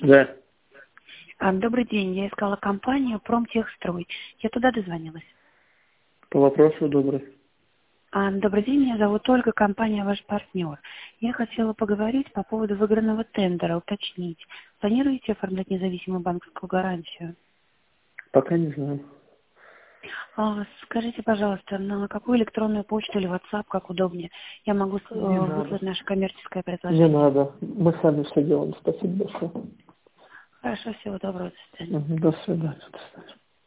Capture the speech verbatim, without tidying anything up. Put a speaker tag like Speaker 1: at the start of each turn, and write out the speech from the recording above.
Speaker 1: Да.
Speaker 2: А, Добрый день, я искала компанию «Промтехстрой». Я туда дозвонилась.
Speaker 1: По вопросу добрый.
Speaker 2: А, Добрый день, меня зовут Ольга, компания «Ваш партнер». Я хотела поговорить по поводу выигранного тендера, уточнить. Планируете оформлять независимую банковскую гарантию?
Speaker 1: Пока не знаю.
Speaker 2: А, Скажите, пожалуйста, на какую электронную почту или WhatsApp, как удобнее, я могу э,
Speaker 1: Не надо.
Speaker 2: выслать наше коммерческое
Speaker 1: Не
Speaker 2: предложение?
Speaker 1: надо. Мы сами все делаем. Спасибо большое.
Speaker 2: Хорошо, всего доброго, до свидания.
Speaker 1: Мгм. До свидания. До свидания.